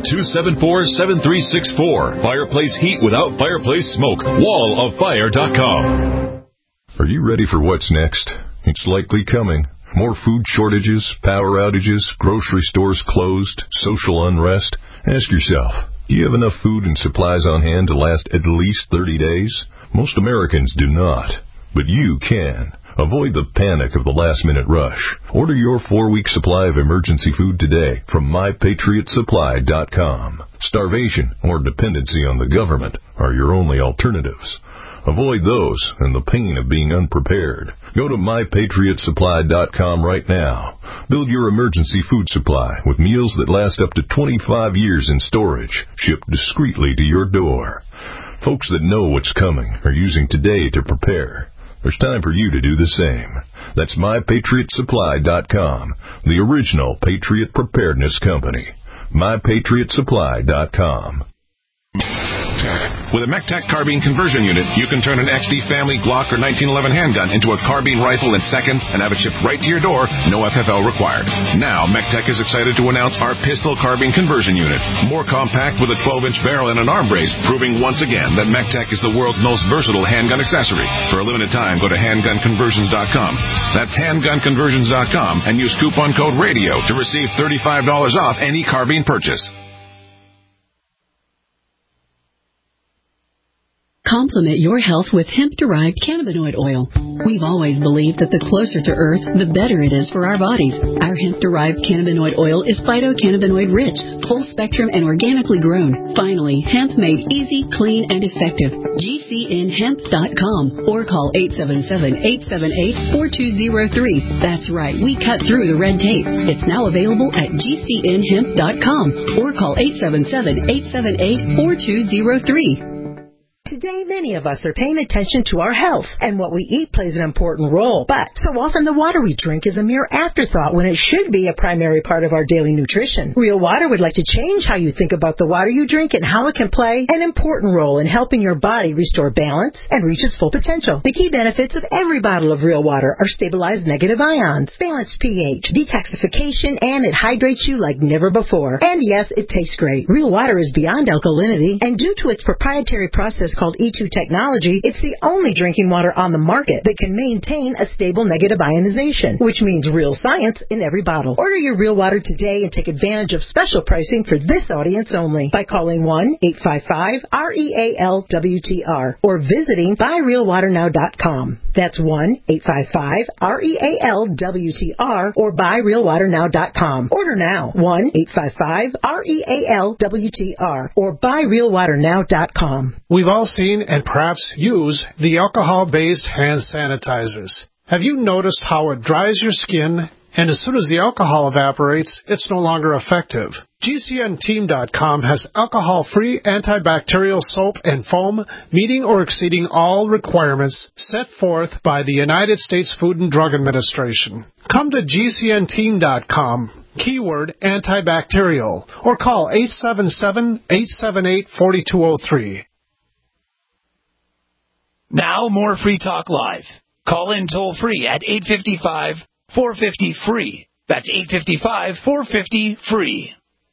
A: 800-274-7364. Fireplace heat without fireplace smoke. walloffire.com.
T: Are you ready for what's next? It's likely coming. More food shortages, power outages, grocery stores closed, social unrest. Ask yourself, do you have enough food and supplies on hand to last at least 30 days? Most Americans do not, but you can. Avoid the panic of the last-minute rush. Order your 4-week supply of emergency food today from MyPatriotSupply.com. Starvation or dependency on the government are your only alternatives. Avoid those and the pain of being unprepared. Go to MyPatriotSupply.com right now. Build your emergency food supply with meals that last up to 25 years in storage, shipped discreetly to your door. Folks that know what's coming are using today to prepare. There's time for you to do the same. That's MyPatriotSupply.com, the original Patriot Preparedness Company. MyPatriotSupply.com.
U: With a MECTEC carbine conversion unit, you can turn an XD family Glock or 1911 handgun into a carbine rifle in seconds and have it shipped right to your door, no FFL required. Now, MECTEC is excited to announce our pistol carbine conversion unit. More compact with a 12-inch barrel and an arm brace, proving once again that MECTEC is the world's most versatile handgun accessory. For a limited time, go to handgunconversions.com. That's handgunconversions.com and use coupon code RADIO to receive $35 off any carbine purchase.
J: Complement your health with hemp-derived cannabinoid oil. We've always believed that the closer to Earth, the better it is for our bodies. Our hemp-derived cannabinoid oil is phytocannabinoid-rich, full-spectrum, and organically grown. Finally, hemp made easy, clean, and effective. GCNhemp.com or call 877-878-4203. That's right, we cut through the red tape. It's now available at GCNhemp.com or call 877-878-4203.
G: Today, many of us are paying attention to our health, and what we eat plays an important role. But so often the water we drink is a mere afterthought when it should be a primary part of our daily nutrition. Real Water would like to change how you think about the water you drink and how it can play an important role in helping your body restore balance and reach its full potential. The key benefits of every bottle of Real Water are stabilized negative ions, balanced pH, detoxification, and it hydrates you like never before. And yes, it tastes great. Real Water is beyond alkalinity, and due to its proprietary process called E2 technology, it's the only drinking water on the market that can maintain a stable negative ionization, which means real science in every bottle. Order your Real Water today and take advantage of special pricing for this audience only by calling 1-855-REAL-WTR or visiting buyrealwaternow.com. That's 1-855-REAL-WTR or buyrealwaternow.com. Order now. 1-855-REAL-WTR or buyrealwaternow.com.
V: We've all seen and perhaps use the alcohol-based hand sanitizers. Have you noticed how it dries your skin, and as soon as the alcohol evaporates, it's no longer effective? GCNteam.com has alcohol-free antibacterial soap and foam meeting or exceeding all requirements set forth by the United States Food and Drug Administration. Come to GCNteam.com, keyword antibacterial, or call 877-878-4203.
L: Now more Free Talk Live. Call in toll-free at 855-450-FREE. That's 855-450-FREE.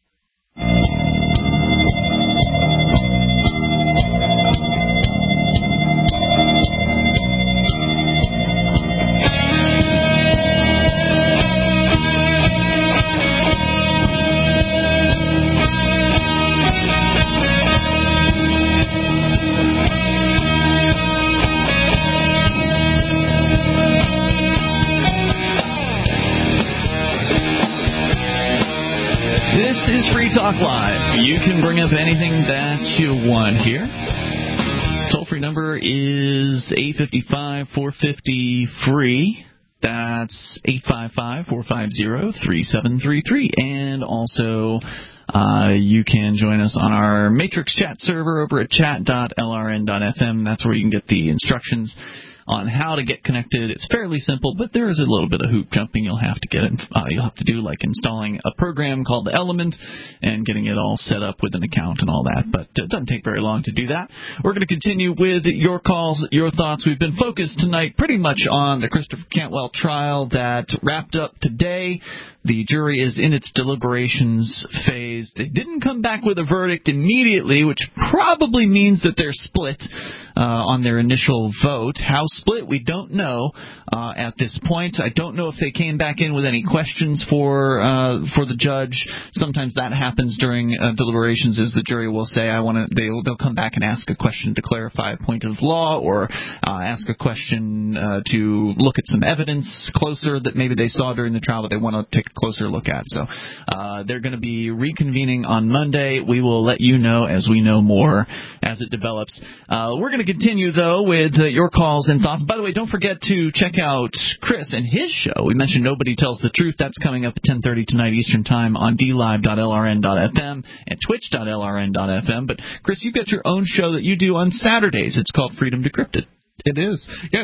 B: This is Free Talk Live. You can bring up anything that you want here. Toll-free number is 855-450-FREE. That's 855-450-3733. And also, you can join us on our Matrix chat server over at chat.lrn.fm. That's where you can get the instructions on how to get connected. It's fairly simple, but there is a little bit of hoop jumping you'll have to you'll have to do, like installing a program called Element and getting it all set up with an account and all that. But it doesn't take very long to do that. We're going to continue with your calls, your thoughts. We've been focused tonight pretty much on the Christopher Cantwell trial that wrapped up today. The jury is in its deliberations phase. They didn't come back with a verdict immediately, which probably means that they're split on their initial vote. How split, we don't know at this point. I don't know if they came back in with any questions for the judge. Sometimes that happens during deliberations, is the jury will say, they'll come back and ask a question to clarify a point of law, or ask a question to look at some evidence closer that maybe they saw during the trial that they want to take a closer look at. So they're going to be reconvening on Monday. We will let you know as we know more as it develops. We're going to continue, though, with your calls and thoughts. By the way, don't forget to check out Chris and his show. We mentioned Nobody Tells the Truth. That's coming up at 10:30 tonight Eastern Time on dlive.lrn.fm and twitch.lrn.fm. But, Chris, you've got your own show that you do on Saturdays. It's called Freedom Decrypted.
E: It is. Yeah,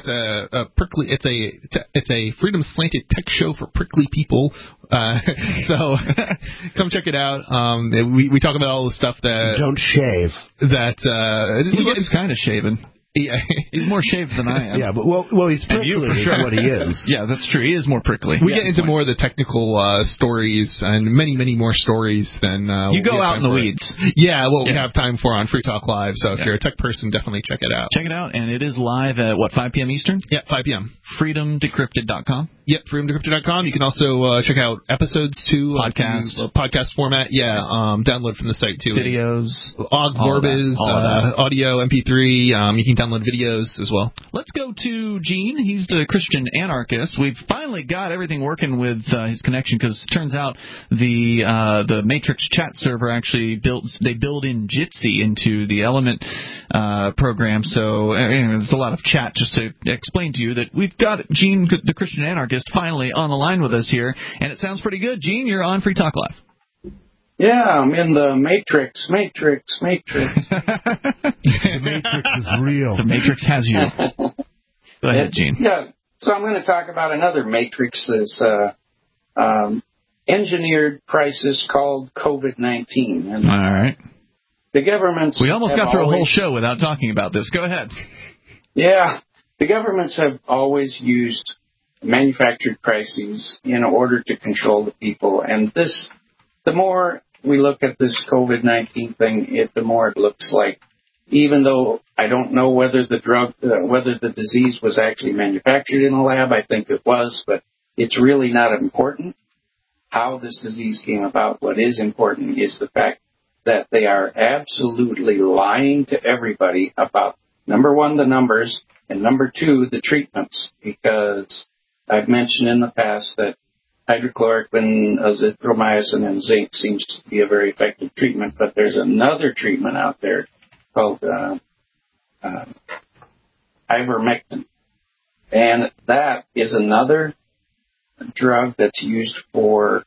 E: it's a freedom slanted tech show for prickly people. So come check it out. We talk about all the stuff that
D: don't shave.
E: He
B: looks kind of shaven.
E: Yeah,
B: he's more shaved than I am.
D: Yeah, but well, he's prickly.
B: You, for sure.
D: Is what he is.
B: Yeah, that's true. He is more prickly.
E: We get into more of the technical stories and many, many more stories than
B: you go out in the weeds.
E: Yeah, we have time for on Free Talk Live. So if you're a tech person, definitely check it out.
B: Check it out, and it is live at 5 p.m. Eastern.
E: Yeah, 5 p.m.
B: FreedomDecrypted.com.
E: Yep, freedomdecrypted.com. You can also check out episodes too. Podcast format. Yeah, download from the site too.
B: Videos.
E: Og Vorbiz, audio, MP3. You can download videos as well.
B: Let's go to Gene. He's the Christian anarchist. We've finally got everything working with his connection, because it turns out the Matrix chat server actually build in Jitsi into the Element program. So there's a lot of chat. Just to explain to you that we've got Gene, the Christian anarchist, finally on the line with us here, and it sounds pretty good. Gene, you're on Free Talk Live.
F: Yeah, I'm in the Matrix.
D: The Matrix is real.
B: The Matrix has you. Go ahead, Gene.
F: Yeah, so I'm going to talk about another Matrix, this engineered crisis called COVID-19. And
B: all right.
F: The governments...
B: We almost got through a whole show without talking about this. Go ahead.
F: Yeah, the governments have always used manufactured crises in order to control the people. And the more we look at this COVID-19 thing, the more it looks like, even though I don't know whether the disease was actually manufactured in a lab, I think it was, but it's really not important how this disease came about. What is important is the fact that they are absolutely lying to everybody about, number one, the numbers, and number two, the treatments, because I've mentioned in the past that hydrochloroquine, azithromycin, and zinc seems to be a very effective treatment, but there's another treatment out there called ivermectin. And that is another drug that's used for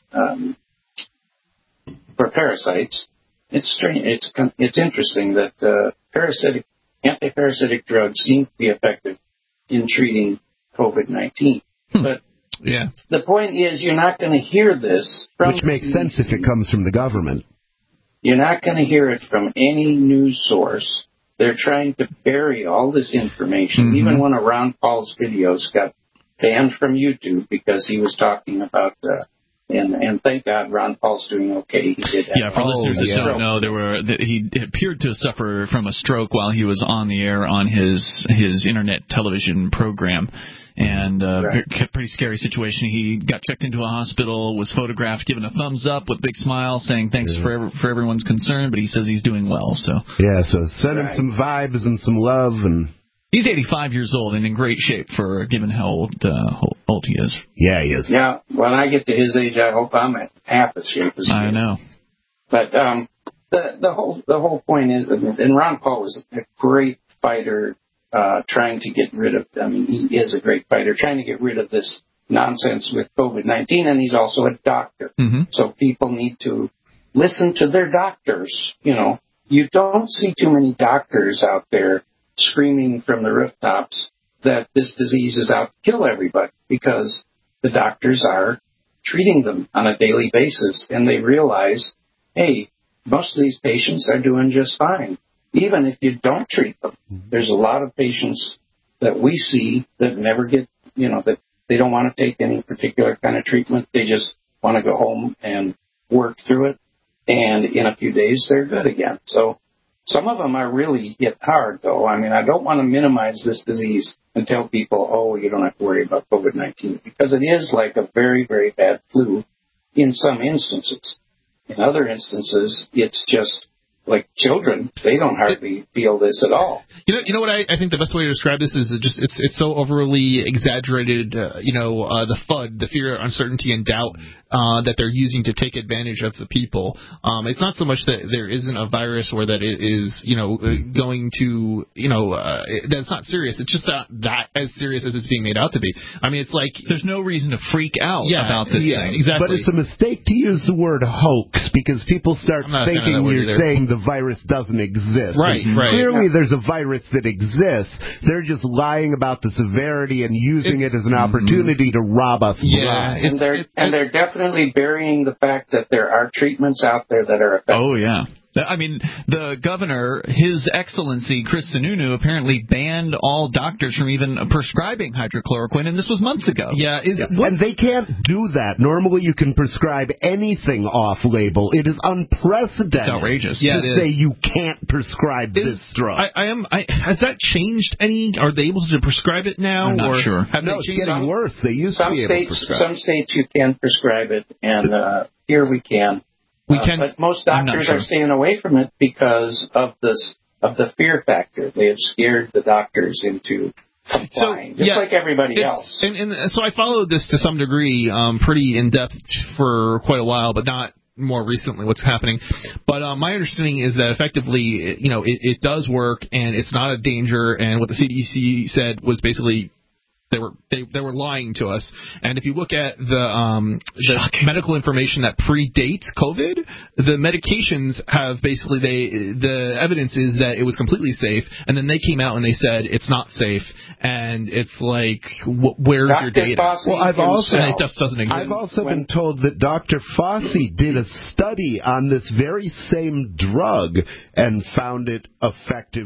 F: parasites. It's strange. It's interesting that antiparasitic drugs seem to be effective in treating COVID-19. But
B: yeah,
F: the point is, you're not going to hear this from...
D: Which makes sense if it comes from the government.
F: You're not going to hear it from any news source. They're trying to bury all this information. Mm-hmm. Even one of Ron Paul's videos got banned from YouTube because he was talking about... And thank God Ron Paul's doing okay. He did have
B: for listeners that don't know, he appeared to suffer from a stroke while he was on the air on his internet television program. And pretty scary situation. He got checked into a hospital, was photographed, given a thumbs up with a big smile, saying thanks for everyone's concern, but he says he's doing well. So
D: send him some vibes and some love. And
B: he's 85 years old and in great shape for given how old he is.
D: Yeah, he is.
F: Yeah, when I get to his age, I hope I'm at half as shape as he is.
B: I know.
F: But the whole point is, and Ron Paul was a great fighter. Trying to get rid of, he is a great fighter, trying to get rid of this nonsense with COVID-19, and he's also a doctor. Mm-hmm. So people need to listen to their doctors. You don't see too many doctors out there screaming from the rooftops that this disease is out to kill everybody, because the doctors are treating them on a daily basis, and they realize, hey, most of these patients are doing just fine. Even if you don't treat them, there's a lot of patients that we see that never get, that they don't want to take any particular kind of treatment. They just want to go home and work through it. And in a few days, they're good again. So some of them are really hit hard, though. I don't want to minimize this disease and tell people, you don't have to worry about COVID-19, because it is like a very, very bad flu in some instances. In other instances, it's just like children, they don't hardly feel this at all.
E: You know what I think the best way to describe this is just it's so overly exaggerated. The FUD, the fear, uncertainty, and doubt that they're using to take advantage of the people. It's not so much that there isn't a virus or that it is going to that's not serious. It's just not that as serious as it's being made out to be. It's like
B: there's no reason to freak out about this thing.
E: Exactly.
D: But it's a mistake to use the word hoax, because people start thinking you're saying the virus doesn't exist.
E: Right.
D: Clearly, there's a virus that exists. They're just lying about the severity and using it as an opportunity to rob us blind.
F: And they're definitely burying the fact that there are treatments out there that are effective.
B: Oh, yeah. I mean, the governor, His Excellency Chris Sununu, apparently banned all doctors from even prescribing hydrochloroquine, and this was months ago.
D: Yeah, and they can't do that. Normally you can prescribe anything off-label. It is unprecedented.
B: It's outrageous.
D: To say you can't prescribe this drug.
E: Has that changed any? Are they able to prescribe it now?
B: I'm not sure.
D: No, it's getting worse. They used to be able to prescribe it.
F: Some states you can prescribe it, and here we can. But most doctors are staying away from it because of the fear factor. They have scared the doctors into complying, like everybody else.
E: And so I followed this to some degree, pretty in depth for quite a while, but not more recently what's happening. But my understanding is that effectively, it does work, and it's not a danger. And what the CDC said was basically they were lying to us. And if you look at the medical information that predates COVID, the medications have basically the evidence is that it was completely safe, and then they came out and they said it's not safe, and it's like where's your data? It just doesn't exist.
D: I've also been told that Dr. Fauci did a study on this very same drug and found it effective.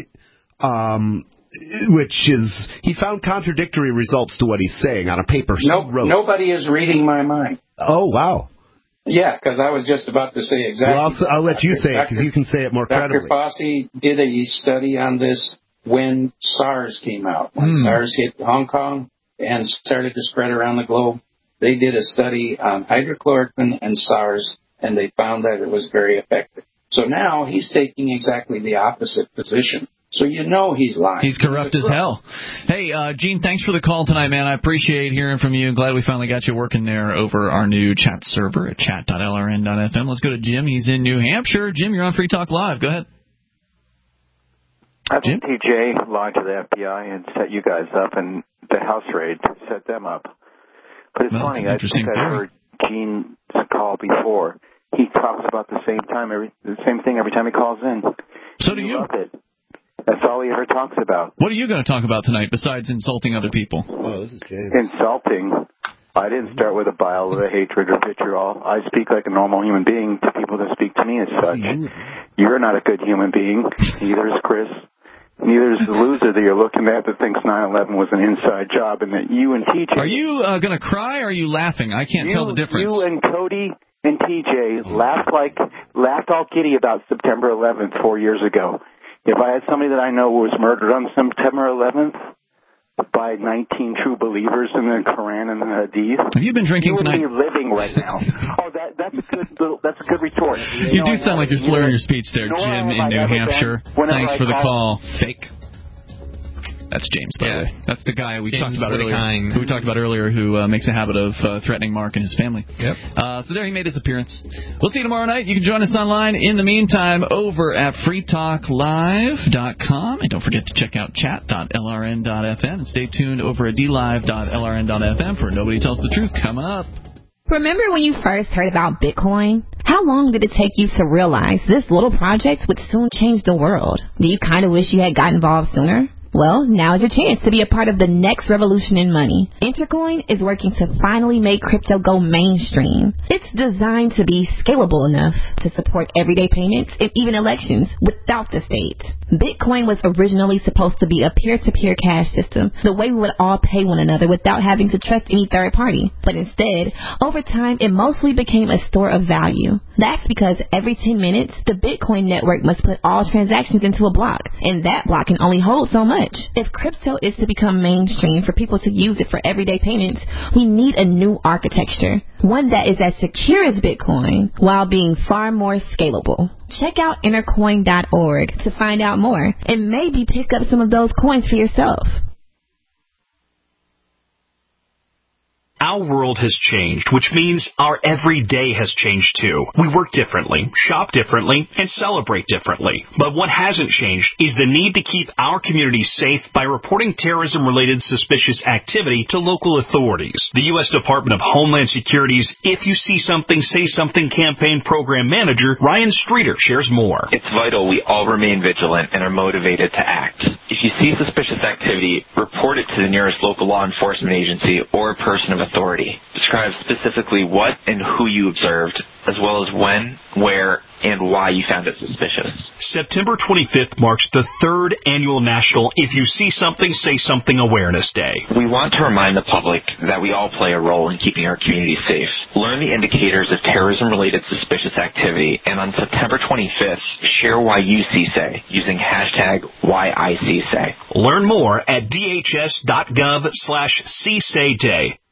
D: He found contradictory results to what he's saying on a paper.
F: Nobody is reading my mind.
D: Oh, wow.
F: Yeah, because I was just about to say exactly.
D: Well, I'll let you say it because you can say it more credibly.
F: Dr. Fauci did a study on this when SARS came out. When SARS hit Hong Kong and started to spread around the globe, they did a study on hydrochloroquine and SARS, and they found that it was very effective. So now he's taking exactly the opposite position. So he's lying.
B: He's corrupt as hell. Hey, Gene, thanks for the call tonight, man. I appreciate hearing from you. Glad we finally got you working there over our new chat server at chat.lrn.fm. Let's go to Jim. He's in New Hampshire. Jim, you're on Free Talk Live. Go ahead.
H: I think TJ lied to the FBI and set you guys up, and the house raid set them up. But it's funny. I think I've heard Gene's call before. He talks about the same thing every time he calls in.
B: So do you.
H: Love it. That's all he ever talks about.
B: What are you going to talk about tonight besides insulting other people?
D: Oh, this is James.
H: Insulting. I didn't start with a bile of a hatred or vitriol. I speak like a normal human being to people that speak to me as such. You're not a good human being. Neither is Chris. Neither is the loser that you're looking at that thinks 9/11 was an inside job, and that you and TJ...
B: Are you going to cry or are you laughing? I can't tell the difference.
H: You and Cody and TJ laughed all giddy about September 11th 4 years ago. If I had somebody that I know was murdered on September 11th by 19 true believers in the Quran and the Hadith,
B: have you been drinking tonight?
H: You would be living right now. Oh, that's a good retort.
B: You do sound like you're slurring your speech there, Jim in New Hampshire. Thanks for the call. Fake. That's James, by the way. That's the guy we talked about earlier. Who makes a habit of threatening Mark and his family. Yep. So there he made his appearance. We'll see you tomorrow night. You can join us online in the meantime over at freetalklive.com. And don't forget to check out chat.lrn.fm. And stay tuned over at dlive.lrn.fm for Nobody Tells the Truth coming up.
I: Remember when you first heard about Bitcoin? How long did it take you to realize this little project would soon change the world? Do you kind of wish you had got involved sooner? Well, now's your chance to be a part of the next revolution in money. Intercoin is working to finally make crypto go mainstream. It's designed to be scalable enough to support everyday payments and even elections without the state. Bitcoin was originally supposed to be a peer-to-peer cash system, the way we would all pay one another without having to trust any third party. But instead, over time, it mostly became a store of value. That's because every 10 minutes, the Bitcoin network must put all transactions into a block, and that block can only hold so much. If crypto is to become mainstream for people to use it for everyday payments, we need a new architecture, one that is as secure as Bitcoin while being far more scalable. Check out intercoin.org to find out more and maybe pick up some of those coins for yourself.
Q: Our world has changed, which means our everyday has changed too. We work differently, shop differently, and celebrate differently. But what hasn't changed is the need to keep our communities safe by reporting terrorism-related suspicious activity to local authorities. The U.S. Department of Homeland Security's If You See Something, Say Something campaign program manager, Ryan Streeter, shares more.
W: It's vital we all remain vigilant and are motivated to act. If you see suspicious activity, report it to the nearest local law enforcement agency or person of authority. Describe specifically what and who you observed, as well as when, where, and why you found it suspicious.
Q: September 25th marks the 3rd annual National If You See Something, Say Something Awareness Day.
W: We want to remind the public that we all play a role in keeping our community safe. Learn the indicators of terrorism-related suspicious activity, and on September 25th, share why you CSAY using hashtag WhyICSay.
Q: Learn more at dhs.gov/CSAYDay.